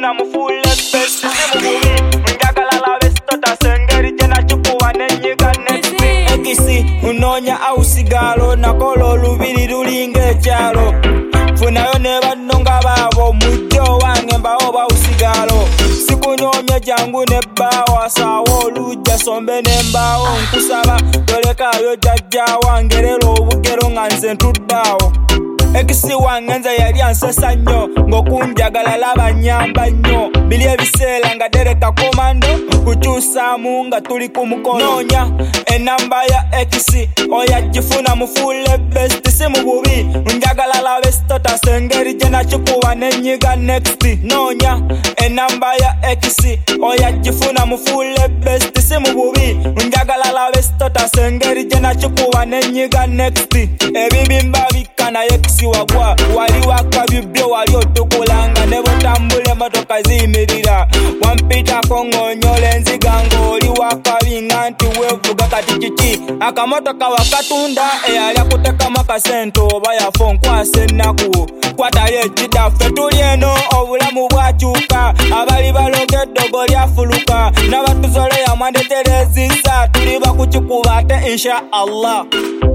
yagifuna mufuule best simububi njagala labe stota sengeri jena chikuwa nenyiga next ekisi unonya au sigalo nakola olubiri lulinga ekyalo funayo ne bannonga baabo mujjo wange mbawo bawusigalo sikunyomye jangu ne bbawa saawo olujja sombe n'embaawo nkusaba tolekayo jajja wange lero obugero nga nze ntuddaawo ekisi wange nze yali ansesa nnyo ng'okunjagala laba nnyamba nnyo bili ebiseera nga dereka komando kukyusaamu nga tuli ku mukono noonya enamba ya ekisi oyagifuna mufuule best si mu bubi njagala labe stota sengeri gye nakikuba nenyiga next noonya enamba ya ekisi oyagifuna mufuule best si mu bubi njagala labe stota sengeri gye nakikuba nenyiga next ebibimba bikka naye ekisi wagwa wali wakabibyo wali otukulanga ne butambula emotoka ziyimirira wampitako ng'onyola enziga ng'oli wakabinga nti wevuga kati kiki akamotoka wakatunda eyali akutekamu akasente oba yafa onkwasa ennaku kwatali ekida ffe tuli eno obulamu bwakyuka abali baloga eddogo lyafuluka n'abatuzole yamwandeterezisa tuli bakukikuba ate insha Allah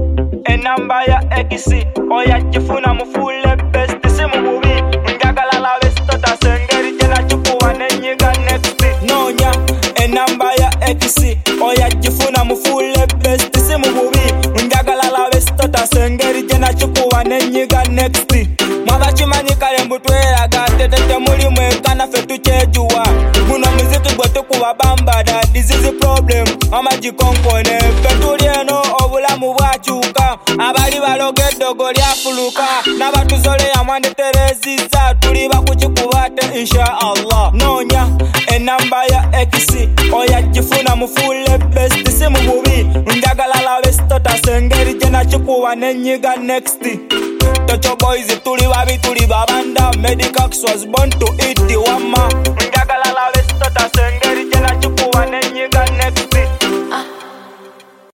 enamba ya ekisi oyagifuna mufuule best si mu bubi njagala labe stota sengeri gye nakikuwa nenyiga next noonya enamba ya ekisi oyagifuna mufuule best si mu bubi njagala labe stota sengeri gye nakikuwa nenyiga next mwabakimanyi kale mbutweraga tetete muli mwekana ffe tukyejuwa guno muziki gwe tukuba bambada disease problem amagikonkone ffe tuli eno obulamu bwakyuka abali baloga eddogo lyafuluka n'abatuzole yamwandeterezizza tuli bakukikuba ate insha Allah noonya enamba ya ekisi oyagifuna mufuule best si mu bubi njagala labe stota sengeri gye nakikuba nenyiga next Tocho boys tuli babi tuli babanda Medicax was born to eat the one